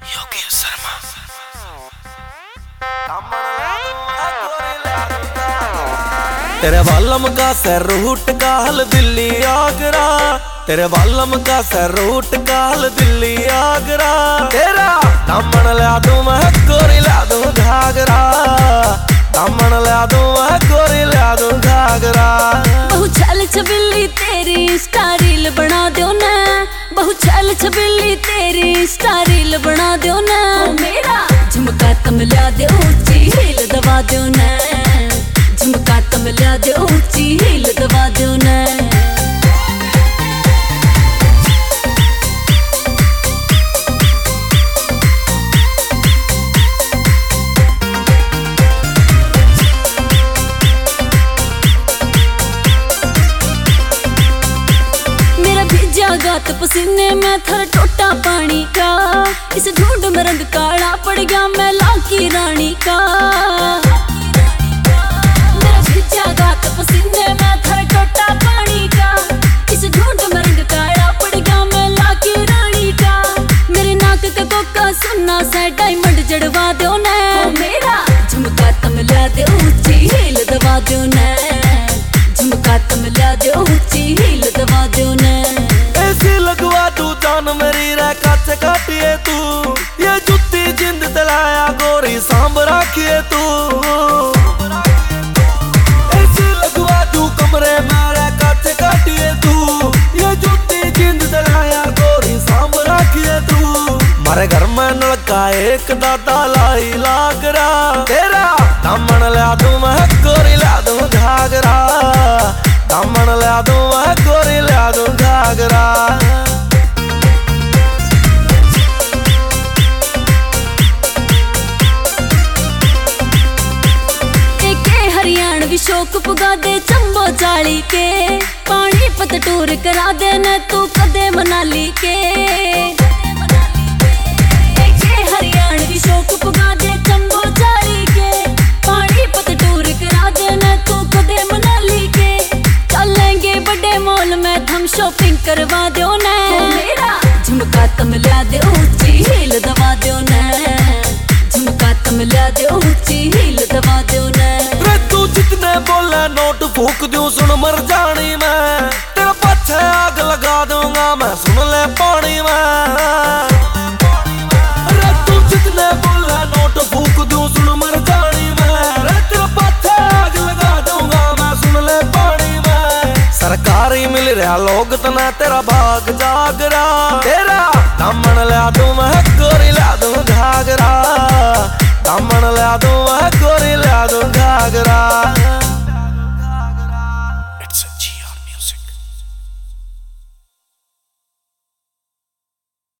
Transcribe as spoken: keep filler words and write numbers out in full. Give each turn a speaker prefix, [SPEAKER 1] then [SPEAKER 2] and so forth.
[SPEAKER 1] योगेश शर्मा। तेरे वालम का sir root काल दिल्ली आगरा, तेरे वालम का सर रूट काल दिल्ली आगरा। तेरा दामन ला दूं मैं गोरी ला दूं घाघरा, दामन ला दूं मैं गोरी ला दूं घाघरा।
[SPEAKER 2] बहु छल छबिल्ली तेरी इंस्टा रील बना दो ना, बहु छल छबिल्ली तेरी इंस्टा रील बना दो ना। मेरा झुमका तमला दे ऊंची हील दबा दो ना, झुमका तमला दे ऊंची हील दबा दो ना। गात पसीने में थर टोटा पानी का, इस ढूंढ में रंग काला पड़ गया मैं लाकी रानी का। मेरा भिजा गात पसीने में थर टोटा पानी का, इस ढूंढ में रंग काला पड़ गया मैं लाकी रानी का। मेरे नाक का कोका सुन्ना सा डायमंड जड़वा दो ना, मेरा झुमका तमला दे ऊंची हील दबा दो ना, झुमका तमला दे ऊंची हील दबा दो ना।
[SPEAKER 1] लगवा तू जान मेरी रे काचे काटिए तू, ये जुत्ती जिंद तलाया गोरी सांभ राखिए तू। ऐसे लगवा तू कमरे मेरे काचे काटिए तू, ये जुत्ती जिंद तलाया गोरी सांभ राखिए तू। मारे घर में नलका एक दादा लाई लागरा, तेरा दामन ला दूं मैं गोरी ला दूं घाघरा, दामन ला दूं मैं गोरी ला दूं घाघरा।
[SPEAKER 2] शौक पुगा दे चंबो चाली के, पानी पत टूर करा दे न तू कदे मनाली के। हरियाणवी शौक पुगा दे चंबो चाली के, पानी पत टूर करा दे न तू कदे मनाली के। चलेंगे बड़े मॉल में हम शॉपिंग करवा दो ना, मेरा झुमका तमला दे ऊंची हील दबा दो ना, झुमका तमला दे ऊंची हील दबा दो ना।
[SPEAKER 1] जितने बोले नोट फूक दूं सुन मर जानी मैं, तेरे पाछे आग लगा दूंगा मैं सुन ले पानी में। अरे तू जितने बोले नोट फूक दूं सुन मर जानी मैं, तेरे पाछे आग लगा दूंगा मैं सुन ले पानी में। सरकारी मिल रहा लोग तना तेरा भाग जागरा, तेरा दामन ला दूं मैं गोरी ला दूं घाघरा, दामन ला दूं मैं गोरी ला दूं घाघरा।